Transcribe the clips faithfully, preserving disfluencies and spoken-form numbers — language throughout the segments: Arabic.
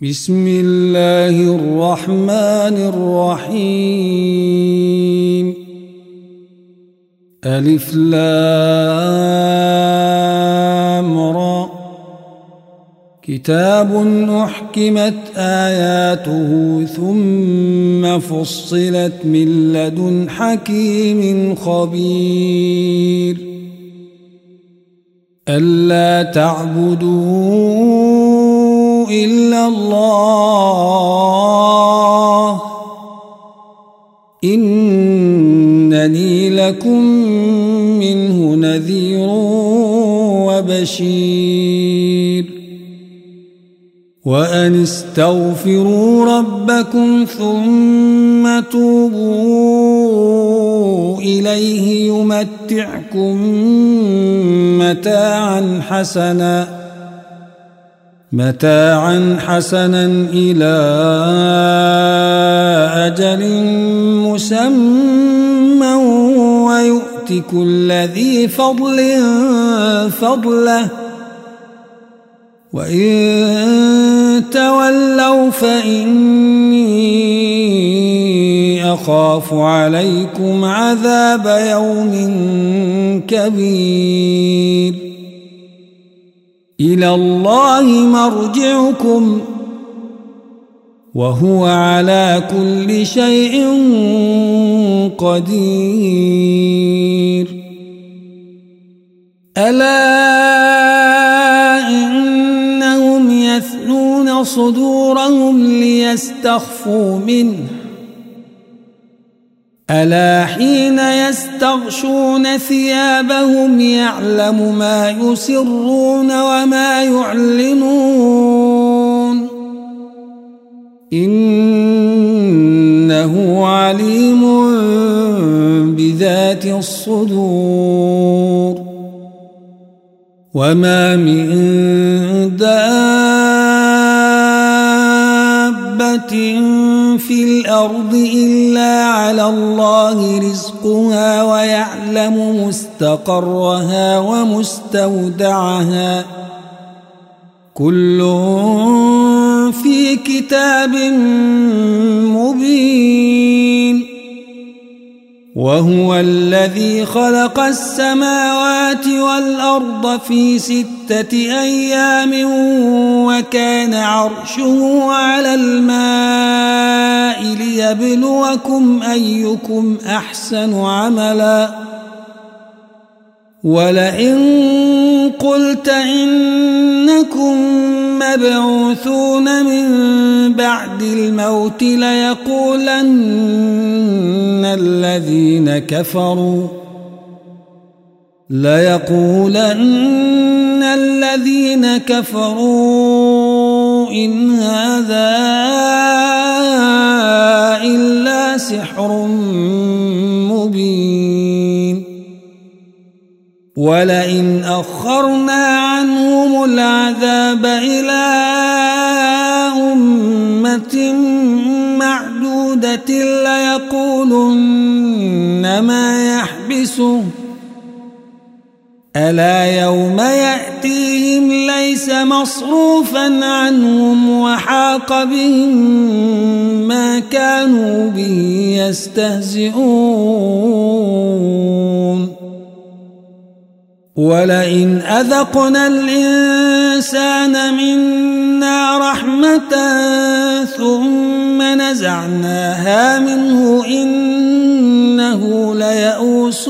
بسم الله الرحمن الرحيم. ألف لام را. كتاب أحكمت آياته ثم فصلت من لدن حكيم خبير. ألا تعبدوا إلا الله إنني لكم منه نذير وبشير. وأن استغفروا ربكم ثم توبوا إليه يمتعكم متاعا حسنا متاعا حسنا إلى أجل مسمى ويؤت كل ذي فضل فضله وإن تولوا فإني أخاف عليكم عذاب يوم كبير. إلى الله مرجعكم وهو على كل شيء قدير. ألا إنهم يثنون صدورهم ليستخفوا منه ألا حين يستغشون ثيابهم يعلم ما يسرون وما يعلنون إنه عليم بذات الصدور. وما من دابة في الأرض إلا على الله رزقها ويعلم مستقرها ومستودعها كل في كتاب مبين. وهو الذي خلق السماوات والأرض في ستة أيام وكان عرشه على الماء ليبلوكم أيكم أحسن عملا. ولئن قلت إنكم مبعوثون من بعد الموت ليقولن الذين كفروا ليقولن الذين كفروا إن هذا إلا سحر مبين. ولئن أخرنا عنهم العذاب إلى أمة معدودة ليقولن ما يحبسه ألا يوم يأتيهم ليس مصروفا عنهم وحاق بهم ما كانوا به يستهزئون. ولئن أذقنا الإنسان منا رحمة ثم نزعناها منه إنه ليئوس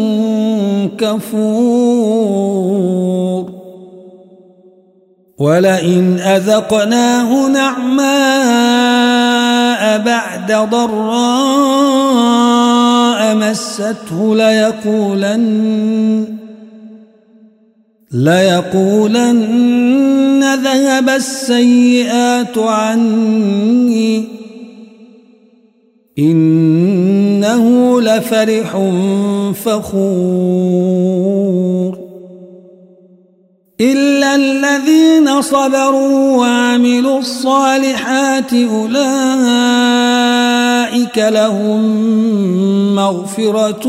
كفور. ولئن أذقناه نعماء بعد ضراء مسته ليقولن ليقولن ذهب السيئات عني إنه لفرح فخور. إلا الذين صبروا وعملوا الصالحات أولئك لهم مغفرة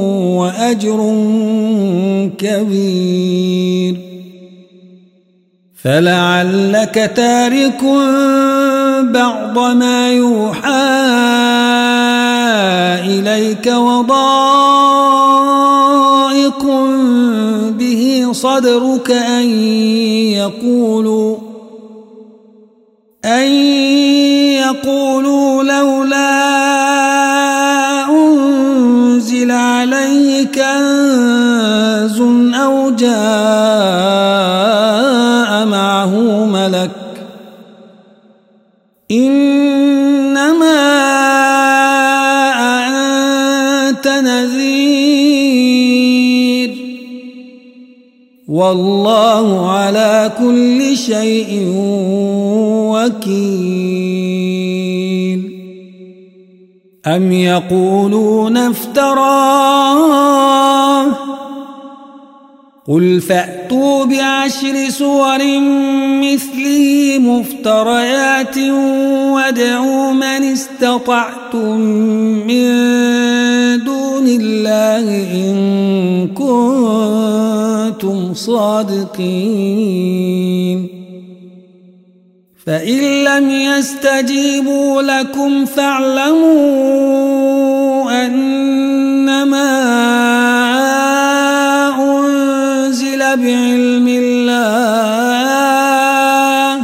وأجر كبير. فلعلك تارك بعض ما يوحى إليك وضائق به صدرك أن يقولوا أن يقولوا لولا أنزل عليه كنز أو جاء معه ملك إنما أنت نذير والله على كل شيء وكيل أم يقولون افتراه قل فأتوا بعشر سور مثله مفتريات وادعوا من استطعتم من دون الله إن كنتم صادقين فإن لم يستجيبوا لكم فاعلموا أنما أنزل بعلم الله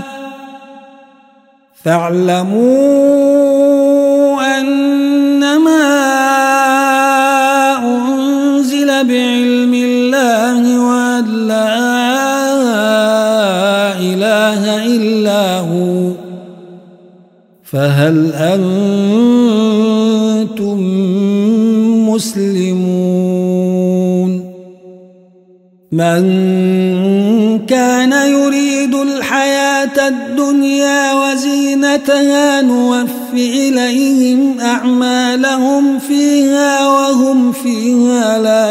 فاعلموا أنما أنزل بعلم الله وأن لا إله إلا هو فهل أنتم مسلمون من كان يريد الحياة الدنيا وزينتها نوف إليهم أعمالهم فيها وهم فيها لا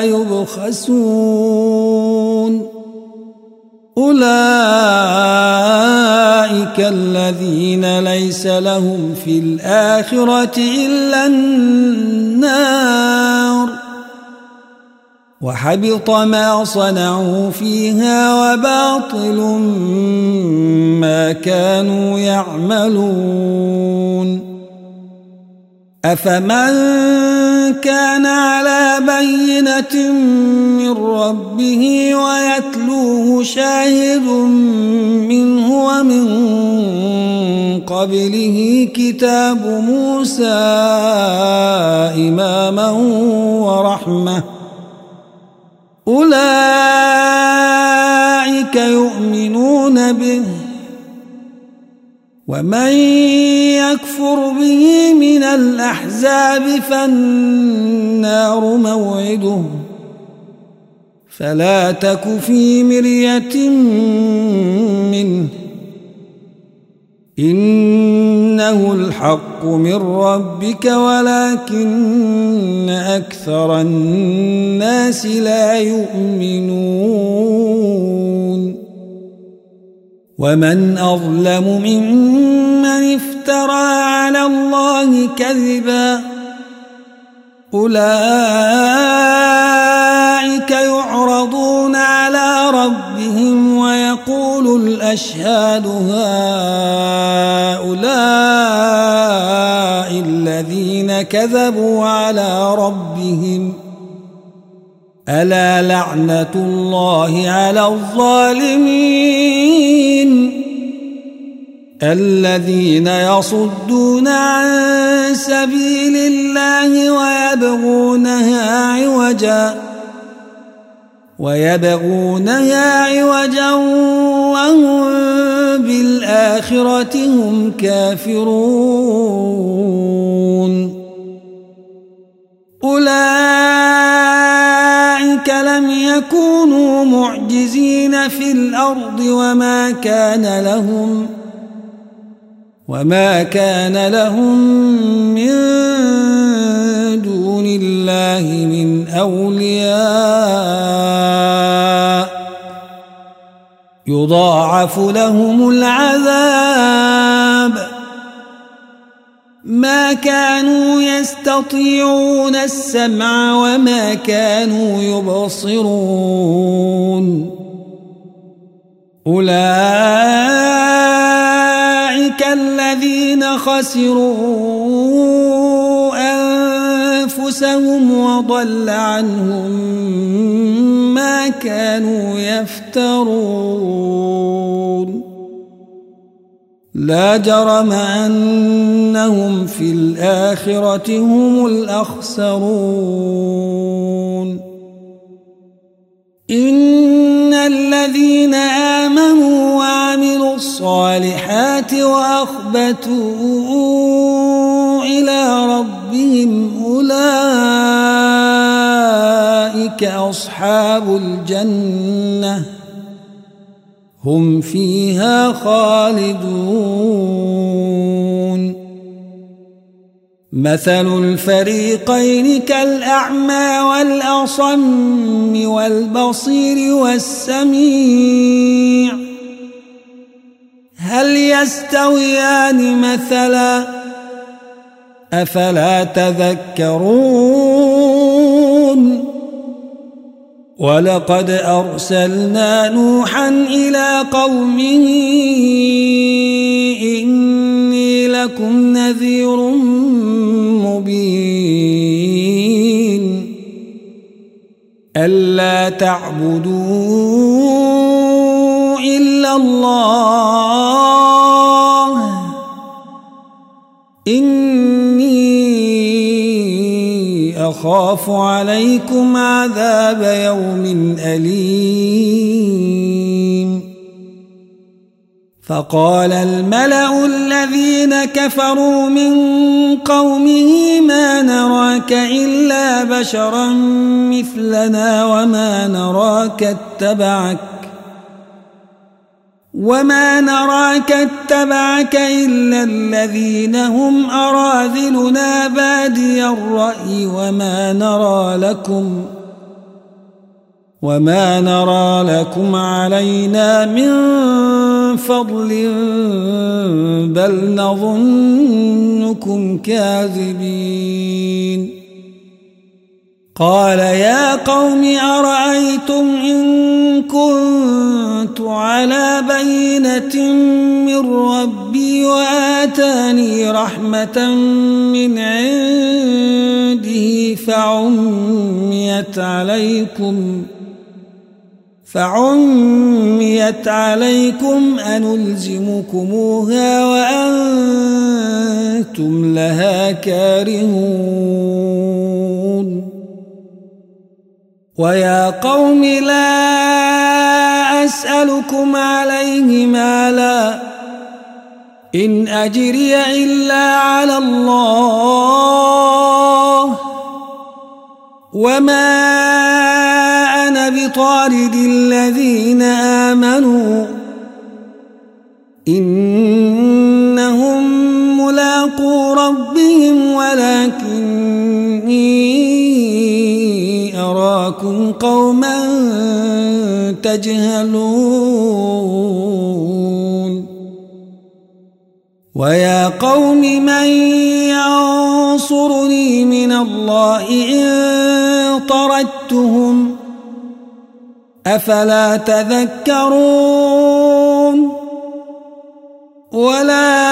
يبخسون أولئك الذين ليس لهم في الآخرة إلا النار وحبط ما صنعوا فيها وباطل ما كانوا يعملون أفمن كان على بينة من ربه ويتلوه شاهد منه ومن قبله كتاب موسى إماما ورحمة أولئك يؤمنون به ومن يكفر به من الأحزاب فالنار موعده فلا تك في مرية منه إنه الحق من ربك ولكن أكثر الناس لا يؤمنون ومن أظلم ممن افترى على الله كذبا أولئك يعرضون على ربهم ويقول الأشهاد هؤلاء الذين كذبوا على ربهم ألا لعنة الله على الظالمين الذين يصدون عن سبيل الله ويبغونها عوجا ويبغونها عوجا وهم بالآخرة هم كافرون أولئك لم يكونوا معجزين في الأرض وما كان لهم وما كان لهم من دون الله من أولياء يضاعف لهم العذاب ما كانوا يستطيعون السمع وما كانوا يبصرون أولئك الذين خسروا أنفسهم وضل عنهم ما كانوا يفترون لا جرم أنهم في الآخرة هم الأخسرون إن الذين آمنوا وعملوا الصالحات وأخبتوا إلى ربهم أولئك أصحاب الجنة هم فيها خالدون مثل الفريقين كالأعمى والأصم والبصير والسميع هل يستويان مثلا أفلا تذكرون ولقد أرسلنا نوحا إلى قومه إني لكم نذير مبين ألا تعبدوا إلا الله إني أخاف عليكم عذاب يوم أليم فقال الملأ الذين كفروا من قومه ما نراك إلا بشرا مثلنا وما نراك اتبعك وما نراك اتبعك إلا الذين هم أراذلنا بادي الرأي وما نرى لكم وما نرى لكم علينا من فضل بل نظنكم كاذبين قال يا قوم أرأيتم إن كنت على بينة من ربي وآتاني رحمة من عنده فعميت عليكم فعميت عليكم أنلزمكموها وأنتم لها كارهون ويا قوم لا أسألكم عليه مالا إن أجري إلا على الله وما أنا بطارد الذين آمنوا إنهم ملاقو ربهم ولكني أراكم قوما تجهلون ويا قوم من ينصرني من الله إن طردتهم أفلا تذكرون ولا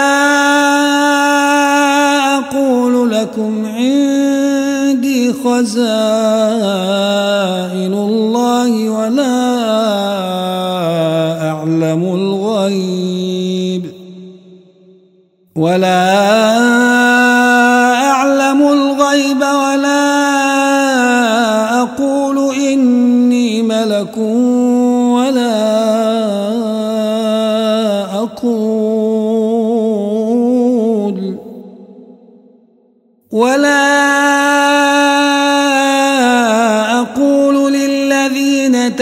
أقول لكم عندي خزائن الله ولا أعلم الغيب ولا أعلم الغيب ولا أقول إني ملك ولا أقول ولا أقول للذين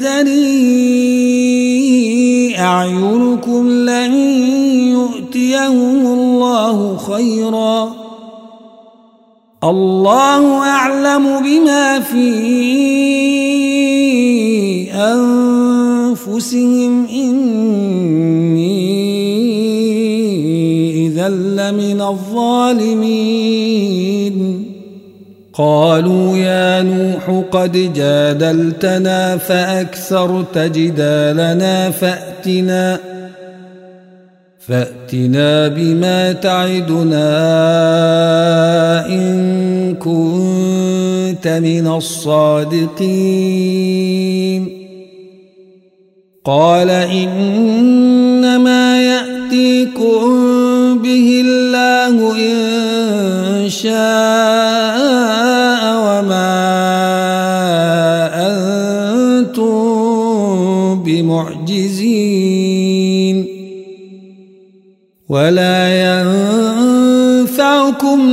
تزدري أعينكم لن يؤتيهم الله خيرا الله أعلم بما في أنفسهم إني إذا لمن الظالمين قالوا يا نوح قد جادلتنا فأكثرت جدالنا فأتنا فأتنا بما تعدنا إن كنت من الصادقين قال إنما يأتيكم به الله إن شاء وما أنتم بمعجزين ولا ينفعكم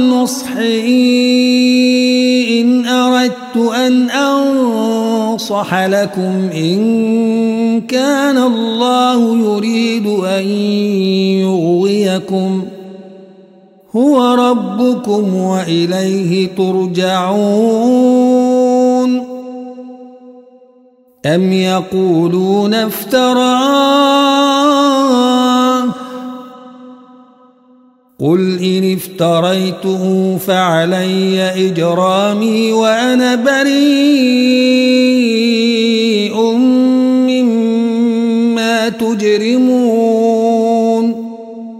نصحي إن أردت أن أنصح لكم إن كان الله يريد أن يغويكم هو ربكم وإليه ترجعون أم يقولون افتراه قل إن افتريته فعلي إجرامي وأنا بريء مما تجرمون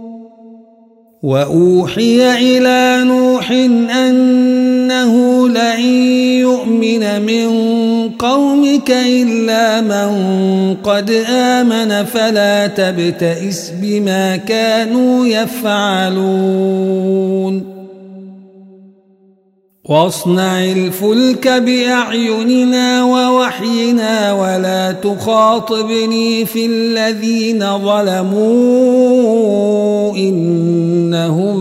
وأوحي إلى نوح أنه لن يؤمن من قومك إلا من قد آمن فلا تبتئس بما كانوا يفعلون واصنع الفلك بأعيننا ووحينا ولا تخاطبني في الذين ظلموا إنهم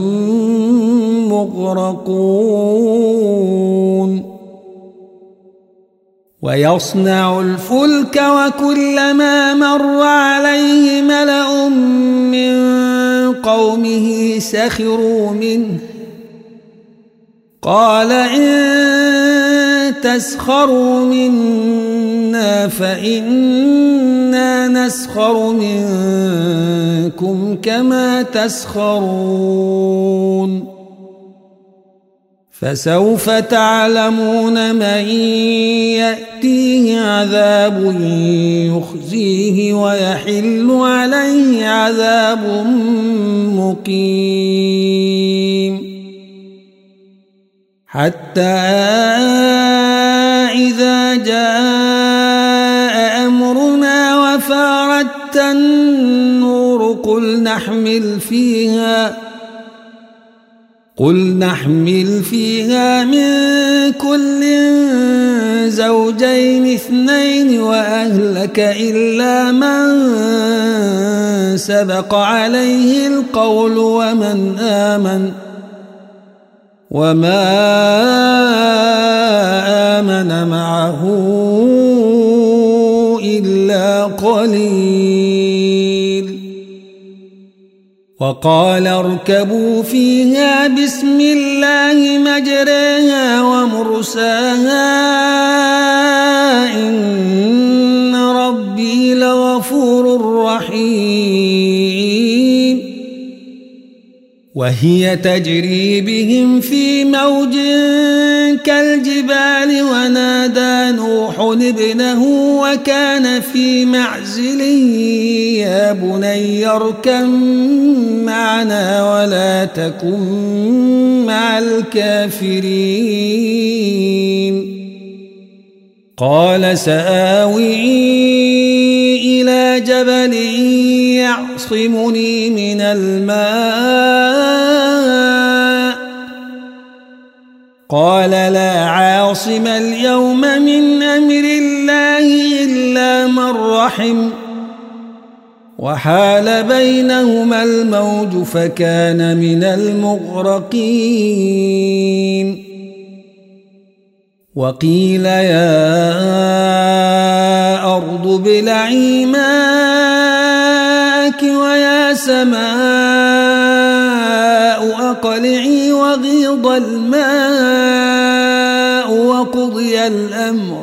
مغرقون ويصنع الفلك وكلما مر عليه ملأ من قومه سخروا منه قال إن تسخروا منا فإنا نسخر منكم كما تسخرون فسوف تعلمون من يأتيه عذاب يخزيه ويحل عليه عذاب مقيم حتى إذا جاء أمرنا وفارت النور قل نحمل فيها قل نحمل فيها من كل زوجين اثنين وأهلك إلا من سبق عليه القول ومن آمن وما آمن معه إلا قليل وقال اركبوا فيها بسم الله مجريها ومرساها إن ربي لغفور رحيم وهي تجري بهم في موج كالجبال ونادى نوح ابنه وكان في معزل يا بني اركب معنا ولا تكن مع الكافرين قال سآوي إلى جبل يعصمني من الماء قال لا عاصم اليوم من أمر الله إلا من رحم وحال بينهما الموج فكان من المغرقين وقيل يا أرض ابلعي ماءك ويا سماء أقلعي وغيض الماء وقضي الأمر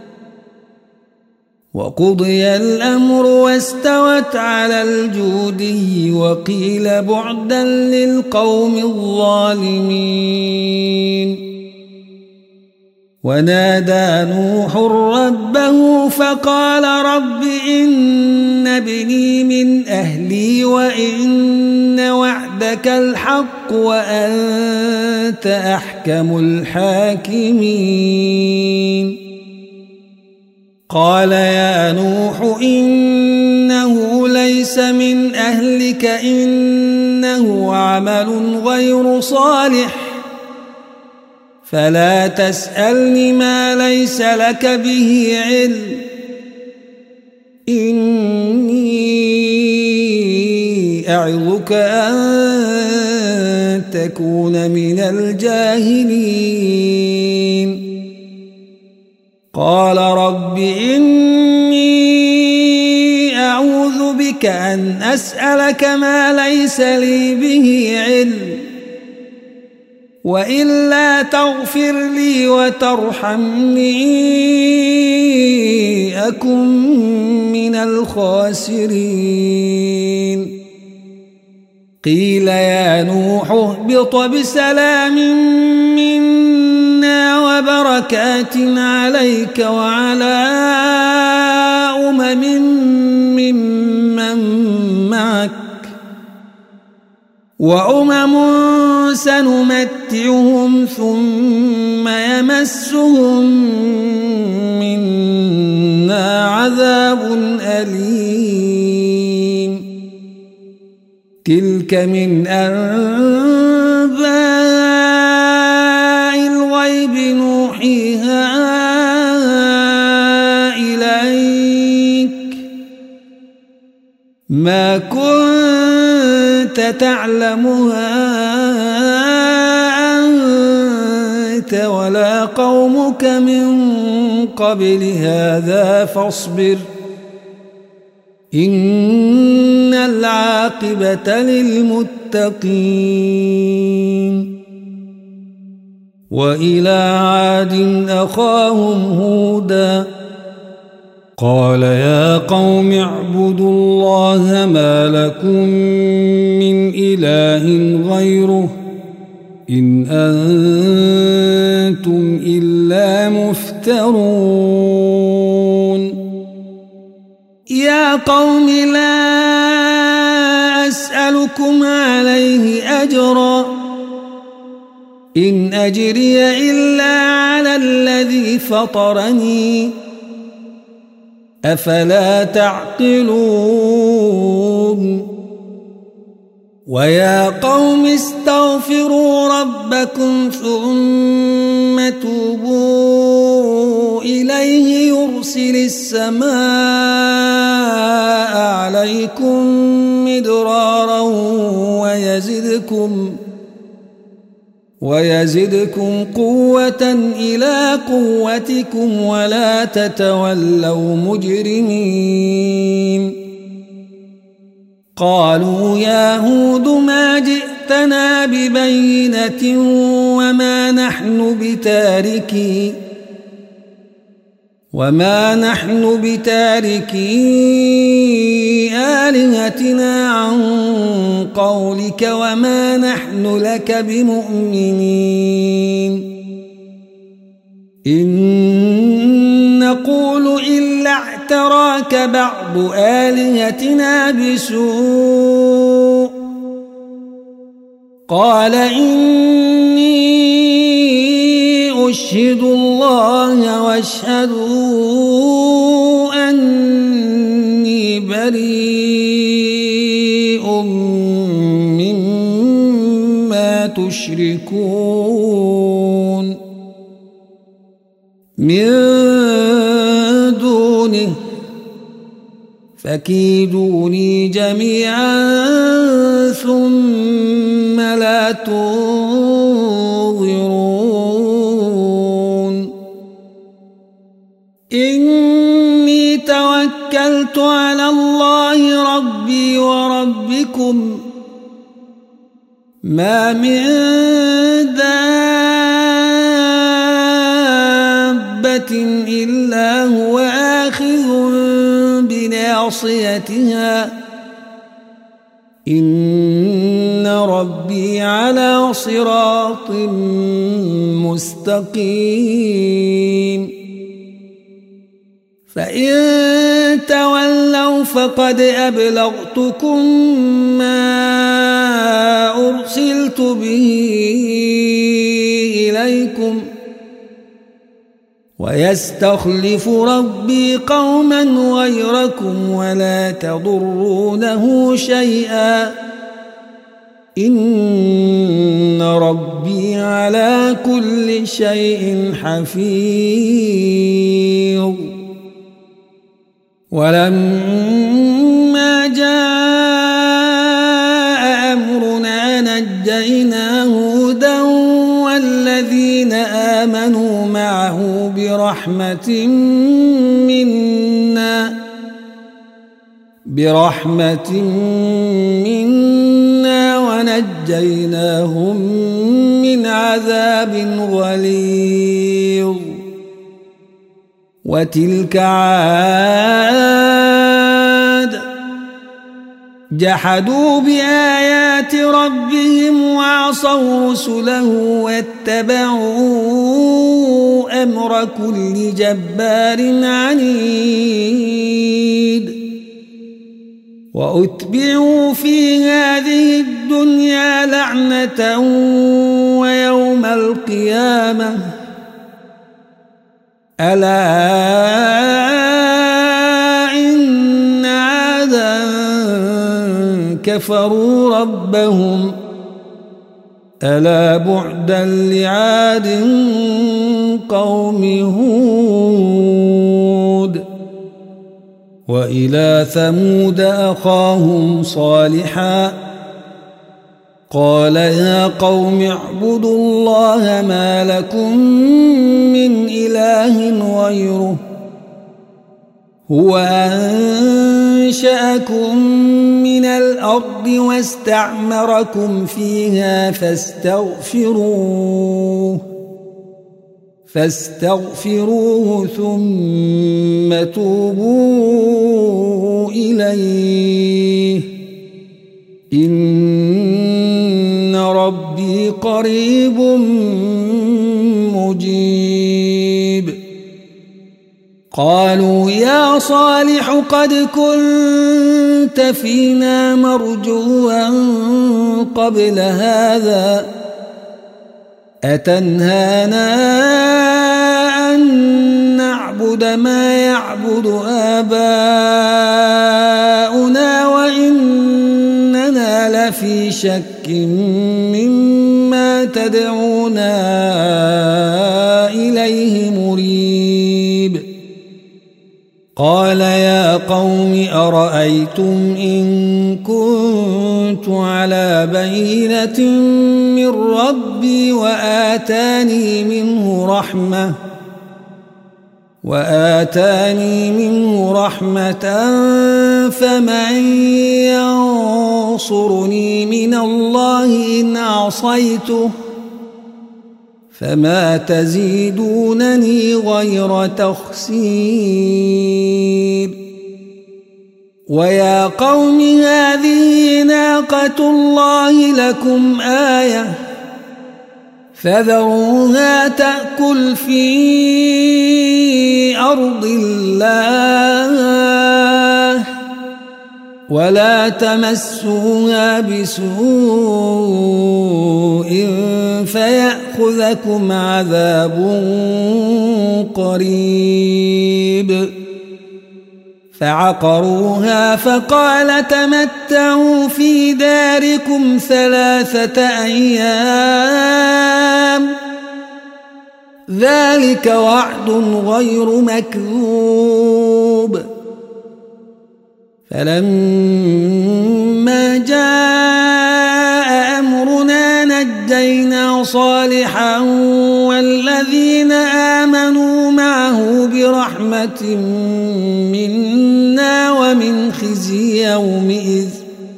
وقضي الأمر واستوت على الجودي وقيل بعدا للقوم الظالمين ونادى نوح ربه فقال رب إن ابني من أهلي وإن وعدك الحق وأنت أحكم الحاكمين قال يا نوح إنه ليس من أهلك إنه عمل غير صالح فلا تسألني ما ليس لك به علم إني أعظك أن تكون من الجاهلين قال رب إني أعوذ بك أن أسألك ما ليس لي به علم وإلا تغفر لي وترحمني أكن من الخاسرين قيل يا نوح اهبط بسلام منا وبركات عليك وعلى أمم ممن معك وأمم سنمتعهم ثم يمسهم منا عذاب أليم تلك من أنباء الغيب نوحيها إليك ما كنت تعلمها أنت ولا قومك من قبل هذا فاصبر إن العاقبة للمتقين وإلى عاد أخاهم هودا قال يا قوم اعبدوا الله ما لكم من إله غيره إن أنتم إلا مفترون يا قوم لا أسألكم عليه أجرا إن أجري إلا على الذي فطرني أفلا تعقلون ويا قوم استغفروا ربكم ثم توبوا إليه يرسل السماء عليكم مدرارا ويزدكم ويزدكم قوة إلى قوتكم ولا تتولوا مجرمين قالوا يا هود ما جئتنا ببينة وما نحن بتاركي وما نحن بتاركي آلهتنا عن قولك وما نحن لك بمؤمنين إن نقول إلا اعتراك بعض آلهتنا بسوء قال إني أشهد الله واشهدوا أني بريء مما تشركون من دونه فكيدوني جميعا ثم لا تنظرون إني توكلت على الله ربي وربكم ما من دابة إلا هو آخذ بناصيتها إن ربي على صراط مستقيم فإن تولوا فقد أبلغتكم ما أرسلت به إليكم ويستخلف ربي قوما غيركم ولا تضرونه شيئا إن ربي على كل شيء حفيظ ولما جاء أمرنا نجينا هودا والذين آمنوا معه برحمة منا برحمة منا ونجيناهم من عذاب غليظ وتلك عاد جحدوا بآيات ربهم وعصوا رسله واتبعوا أمر كل جبار عنيد وأتبعوا في هذه الدنيا لعنة ويوم القيامة ألا إن عادا كفروا ربهم ألا بعدا لعاد قوم هود وإلى ثمود أخاهم صالحا قال يا قوم اعبدوا الله ما لكم من إله غيره هو أنشأكم من الأرض واستعمركم فيها فاستغفروه فاستغفروه ثم توبوا إليه إن ربي قريب مجيب قالوا يا صالح قد كنت فينا مرجوا قبل هذا أتنهانا أن نعبد ما يعبد آباؤنا وإننا لفي شك مما تدعونا إليه مريب قال يا قوم أرأيتم إن كنت على بينة من ربي وآتاني منه رحمة وآتاني منه رحمة فمن ينصرني من الله إن عصيته فما تزيدونني غير تخسير ويا قوم هذه ناقة الله لكم آية فذروها تأكل في أرض الله ولا تمسوها بسوء فيأخذكم عذاب قريب فعقروها فقال تمتعوا في داركم ثلاثة أيام ذلك وعد غير مكذوب فلما جاء أمرنا نجينا صالحا والذين آمنوا معه برحمة منا ومن خزي يومئذ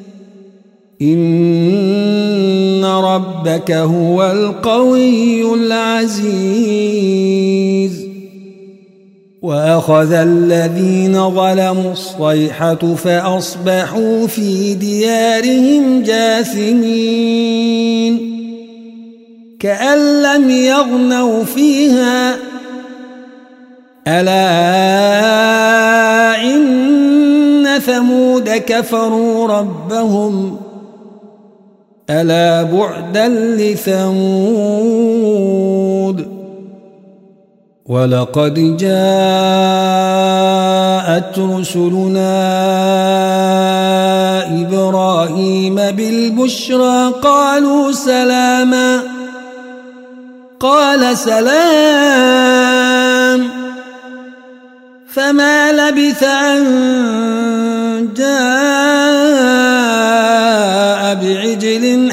إن ربك هو القوي العزيز وأخذ الذين ظلموا الصيحة فأصبحوا في ديارهم جاثمين كأن لم يغنوا فيها ألا إن ثمود كفروا ربهم ألا بعدا لثمود ولقد جاءت رسلنا إبراهيم بالبشرى قالوا سلاما قال سلام فما لبث أن جاء بعجل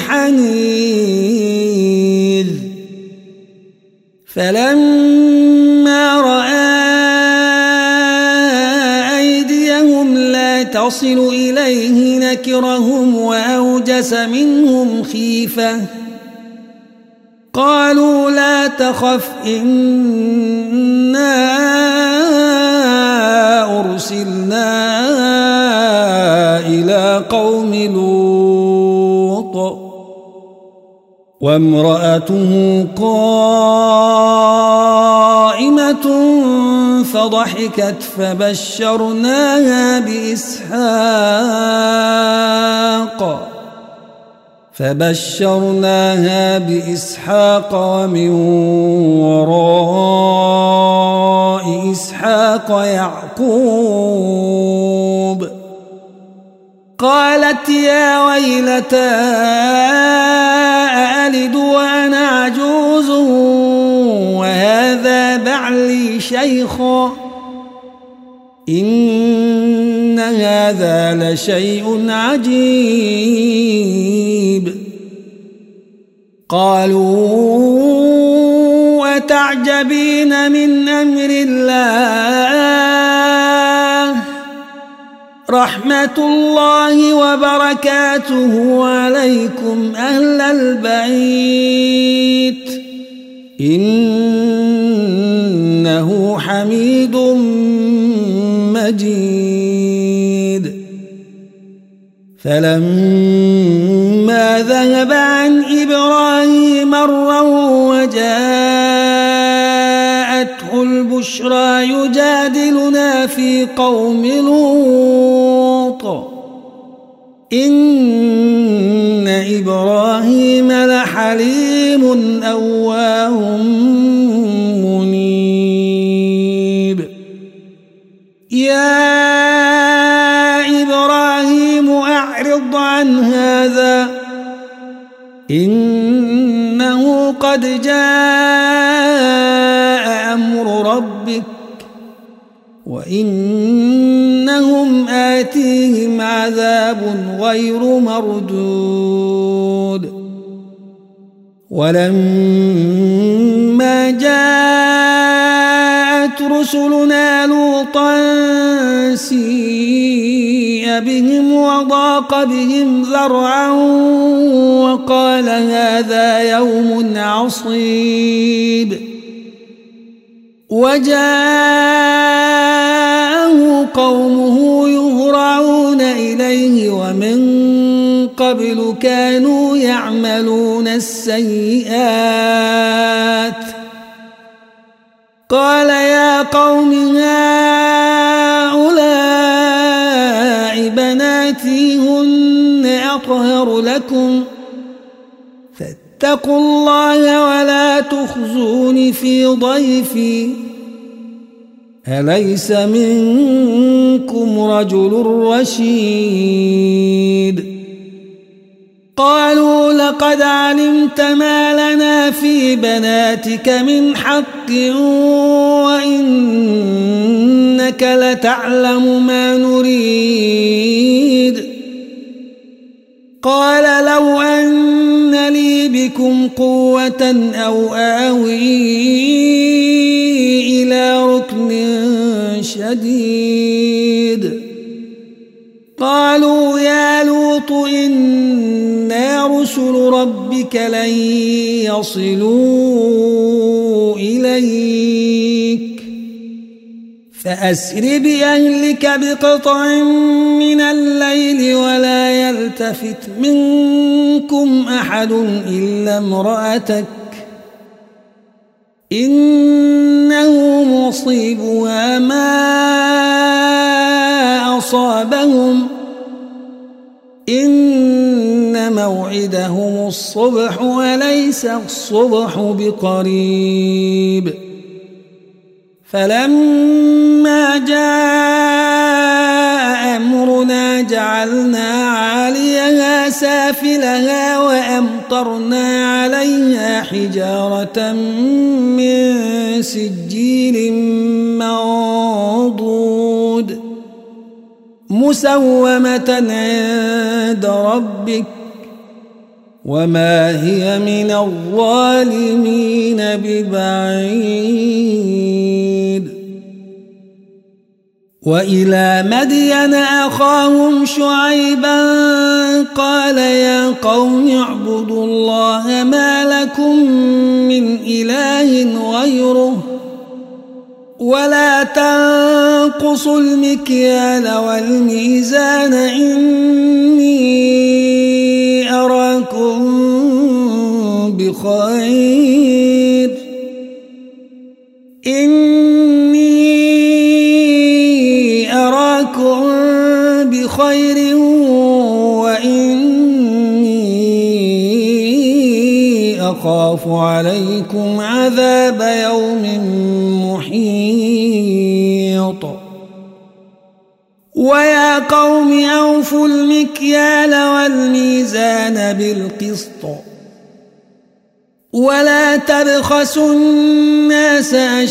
حنيذ فلما رأى أيديهم لا تصل إليه نكرهم وأوجس منهم خيفة قالوا لا تخف إنا أرسلنا إلى قوم لوط وامرأته قائمة فضحكت فبشرناها بإسحاق فبشرناها بإسحاق ومن وراء إسحاق يعقوب قالت يا ويلتى أألد وأنا عجوز وهذا بعلي شيخا إن هذا لشيء عجيب قالوا أتعجبين من أمر الله رحمة الله وبركاته عليكم أهل البيت إنه حميد مجيد فلما ذهب عن إبراهيم الروع وجاءته البشرى يجادلنا في قوم لوط إن إبراهيم لحليم أواه منيب يا إبراهيم أعرض عن هذا إنه قد جاء أمر ربك وإنهم آتيهم عذاب غير مردود ولما جاءت رسلنا لوطا سيء بهم وضاق بهم ذرعا وقال هذا يوم عصيب وجاءه قومه يهرعون إليه ومن قبل كانوا يعملون السيئات قال يا قوم هؤلاء بناتي هن أطهر لكم فاتقوا الله ولا تخزون في ضيفي أليس منكم رجل رشيد قالوا لقد علمت ما لنا في بناتك من حق وإنك لتعلم ما نريد قال لو أن لي بكم قوة أو آوي إلى ركن شديد قالوا يا لوط إنا رسل ربك لن يصلوا إليك فأسر بأهلك بقطع من الليل ولا يلتفت منكم أحد إلا امرأتك إنه مصيبها ما أصابهم إن موعدهم الصبح وليس الصبح بقريب فلما جاء أمرنا جعلنا عاليها سافلها وأمطرنا عليها حجارة من سجيل منضود مسومة عند ربك وما هي من الظالمين ببعيد وإلى مدين أخاهم شعيبا قال يا قوم اعبدوا الله ما لكم من إله غيره ولا تنقصوا المكيال والميزان إني أراكم بخير إني أراكم بخير وإني أخاف عليكم عذاب يوم محيط ويا قوم أوفوا المكيال والميزان بالقسط ولا تبخسوا الناس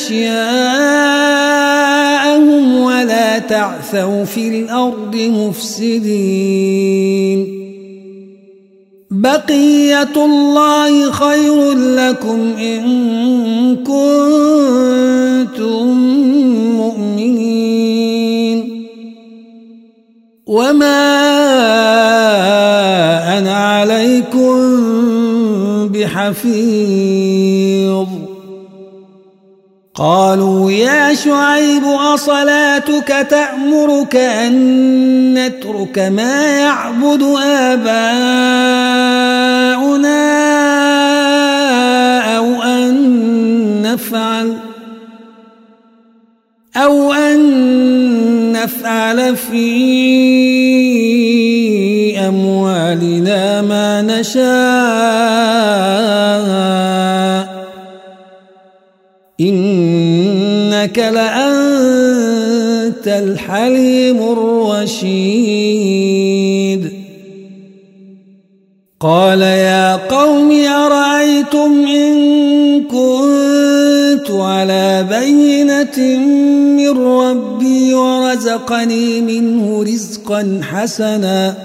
أشياءهم ولا تعثوا في الأرض مفسدين بقية الله خير لكم إن كنتم مؤمنين وما أنا عليكم بحفيظ قالوا يا شعيب أصلاتك تأمرك أن نترك ما يعبد آباؤنا أو أن نفعل أو أن نفعل في أموالنا ما نشاء إنك لأنت الحليم الرشيد قال يا قوم أرأيتم إن كنت على بينة من ربي ورزقني منه رزقا حسنا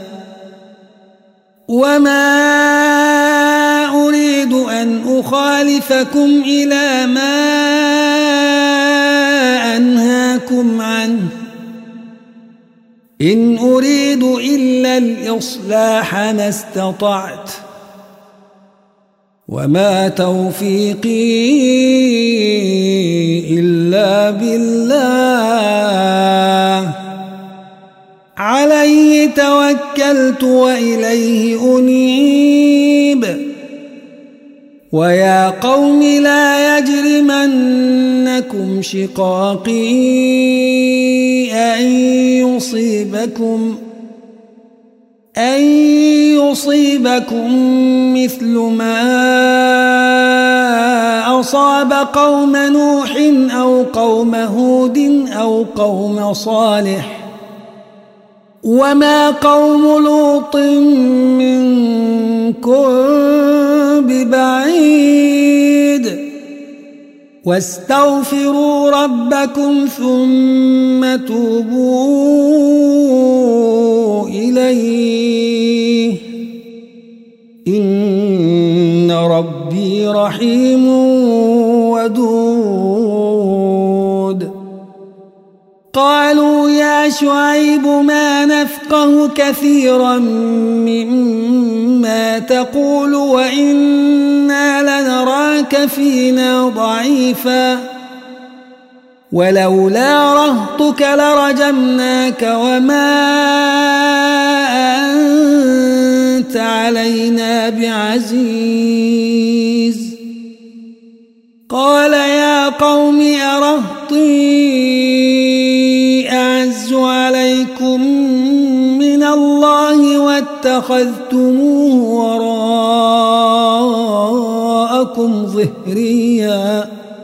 وما أريد أن أخالفكم إلى ما أنهاكم عنه إن أريد إلا الإصلاح ما استطعت وما توفيقي إلا بالله عليه توكلت وإليه أنيب ويا قوم لا يجرمنكم شقاقي أن يصيبكم أن يصيبكم مثل ما أصاب قوم نوح أو قوم هود أو قوم صالح وما قوم لوط منكم ببعيد واستغفروا ربكم ثم توبوا إليه إن ربي رحيم ودود قالوا يا شعيب ما نفقه كثيرا مما تقول وإنا لنراك فينا ضعيفا ولولا رهطك لرجمناك وما أنت علينا بعزيز قال يا قوم أرهطي أعز عليكم من الله واتخذتموه وراءكم ظهريا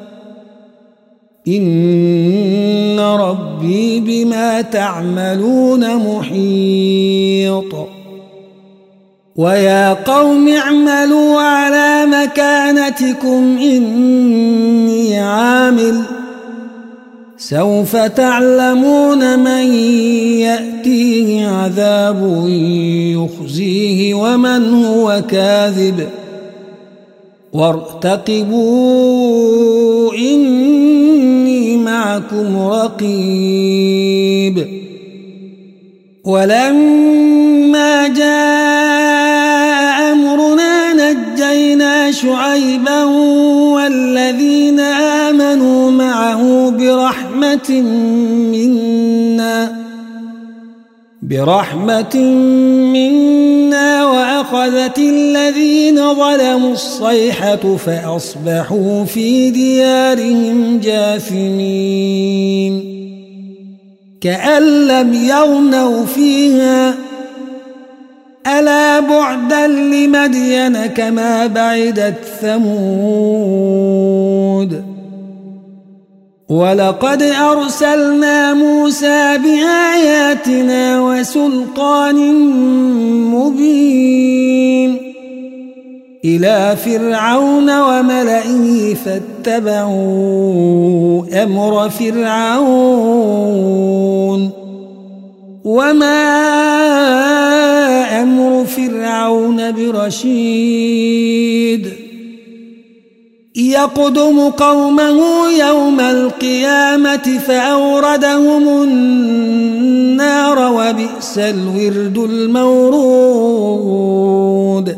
إن ربي بما تعملون محيط ويا قوم اعملوا على مكانتكم إني عامل سوف تعلمون من يأتيه عذاب يخزيه ومن هو كاذب وارتقبوا إني معكم رقيب ولما جاء أمرنا نجينا شعيبا والذين آمنوا معه برحمة منا برحمة منا وأخذت الذين ظلموا الصيحة فأصبحوا في ديارهم جاثمين كأن لم يغنوا فيها ألا بعدا لمدين كما بعدت ثمود ولقد أرسلنا موسى بآياتنا وسلطان مبين إلى فرعون وملئه فاتبعوا أمر فرعون وما أمر فرعون برشيد يقدم قومه يوم القيامة فأوردهم النار وبئس الورد المورود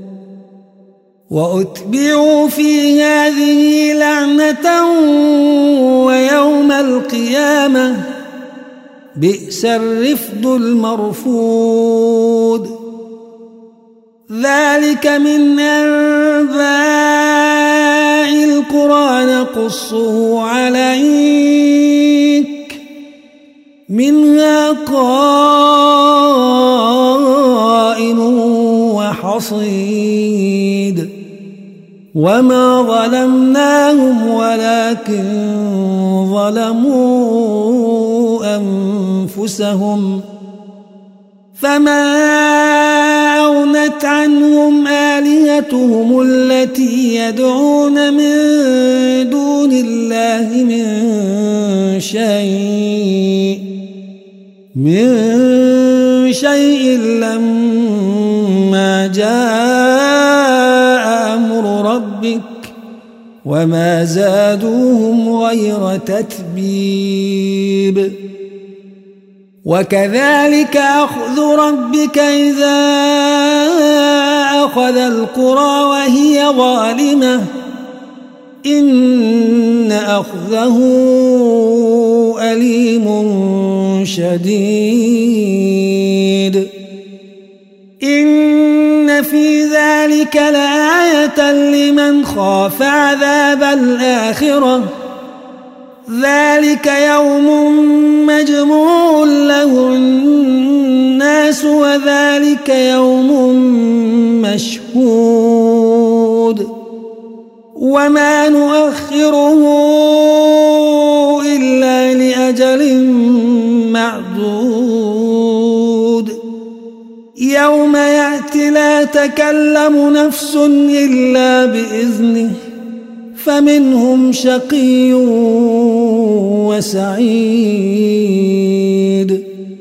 وأتبعوا في هذه لعنة ويوم القيامة بئس الرفد المرفود ذلك من أنباء القرى نقصه عليك منها قائم وحصيد وما ظلمناهم ولكن ظلموا أنفسهم فما أغنت عنهم آلهتهم التي يدعون من دون الله من شيء من شيء لما جاء أمر ربك وما زادوهم غير تتبيب وكذلك أخذ ربك إذا أخذ القرى وهي ظالمة إن أخذه أليم شديد إن في ذلك لآية لمن خاف عذاب الآخرة ذلك يوم مجموع له الناس وذلك يوم مشهود وما نؤخره إلا لأجل معدود يوم يأتي لا تكلم نفس إلا بإذنه فمنهم شقي وسعيد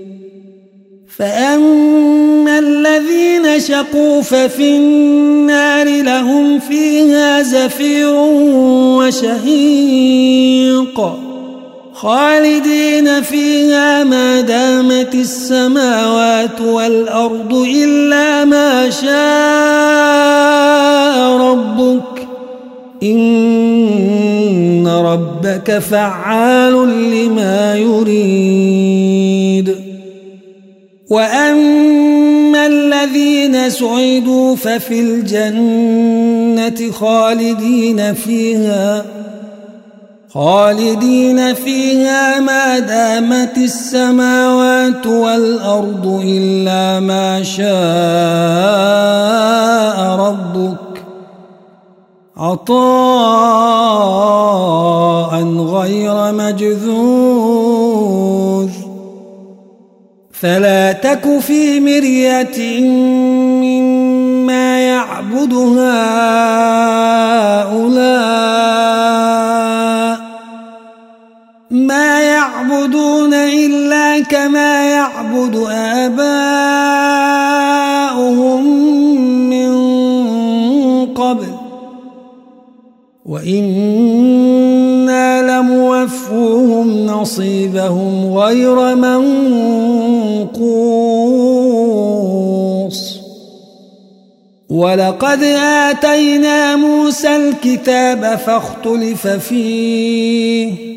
فأما الذين شقوا ففي النار لهم فيها زفير وشهيق خالدين فيها ما دامت السماوات والأرض إلا ما شاء ربك إن ربك فعال لما يريد وأما الذين الذين سعدوا ففي الجنة خالدين فيها خالدين فيها ما دامت السماوات والأرض إلا ما شاء ربك عطاء غير مجذوذ فلا تك في مرية مما يعبد هؤلاء ما يعبدون إلا كما يعبد آباؤهم من قبل وإنا لموفوهم نصيبهم غير منقوص ولقد آتينا موسى الكتاب فاختلف فيه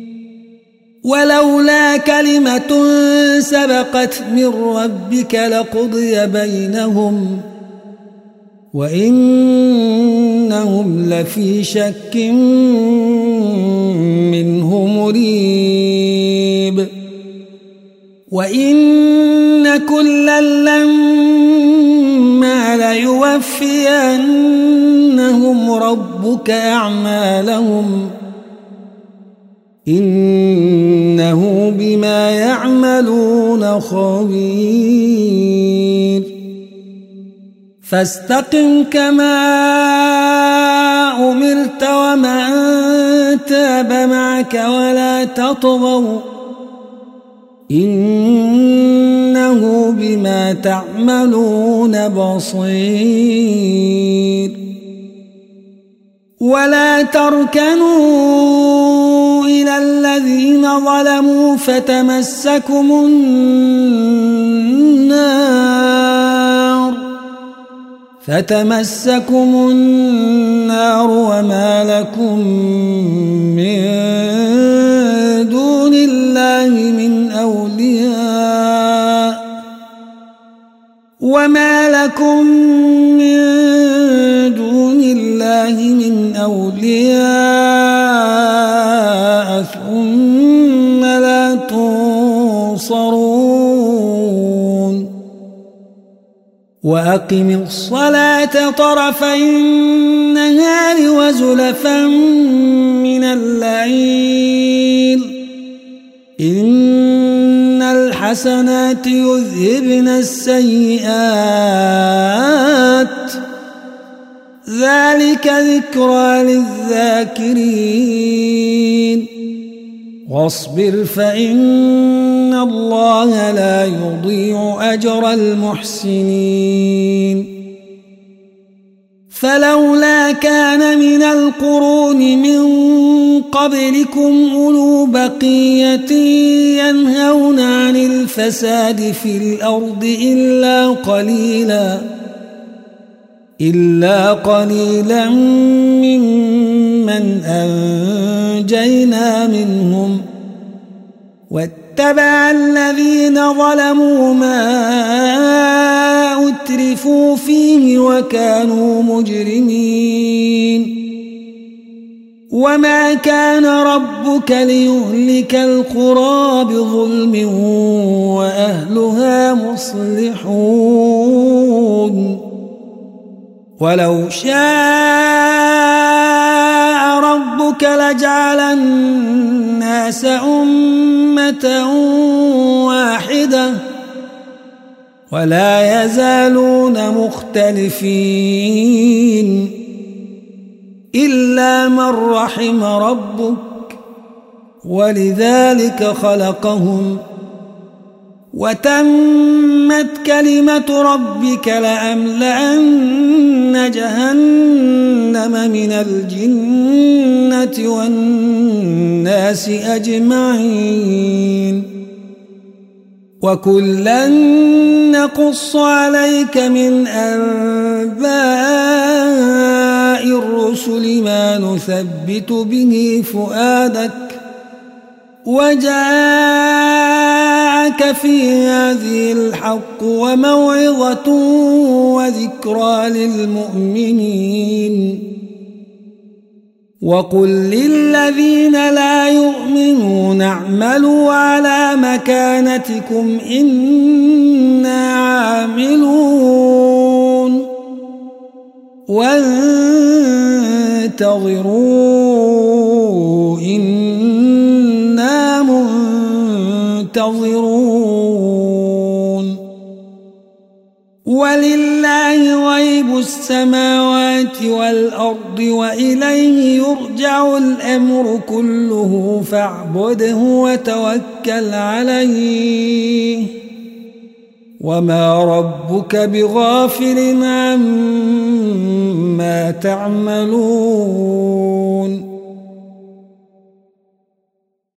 ولولا كلمة سبقت من ربك لقضي بينهم وإنهم لفي شك منه مريب وإن كلا لما ليوفينهم ربك أعمالهم إنه بما يعملون خبير فاستقم كما أمرت ومن تاب معك ولا تطغوا إنه بما تعملون بصير ولا تركنوا إلى الذين ظلموا فتمسكم النار فتمسكم النار وما لكم من دون الله من أولياء وما لكم من دون الله من أولياء ثم لا تنصرون وأقم الصلاة طرفي النهار وزلفا من الليل إن الحسنات يذهبن السيئات ذلك ذكرى للذاكرين واصبر فإن الله لا يضيع أجر المحسنين فلولا كان من القرون من قبلكم أولو بقية ينهون عن الفساد في الأرض إلا قليلا إلا قليلا ممن أنجينا منهم واتبع الذين ظلموا ما أترفوا فيه وكانوا مجرمين وما كان ربك ليهلك القرى بظلم وأهلها مصلحون ولو شاء ربك لجعل الناس أمة واحدة ولا يزالون مختلفين إلا من رحم ربك ولذلك خلقهم وتمت كلمة ربك لأملأن جهنم من الجنة والناس أجمعين وكلا نقص عليك من أنباء الرسل ما نثبت به فؤادك وجاءك جاءك في هذه الحق وموعظة وذكرى للمؤمنين وقل للذين لا يؤمنون اعملوا على مكانتكم إنا عاملون وانتظروا إنا منتظرون ولله غيب السماوات والأرض وإليه يرجع الأمر كله فاعبده وتوكل عليه وما ربك بغافل عما تعملون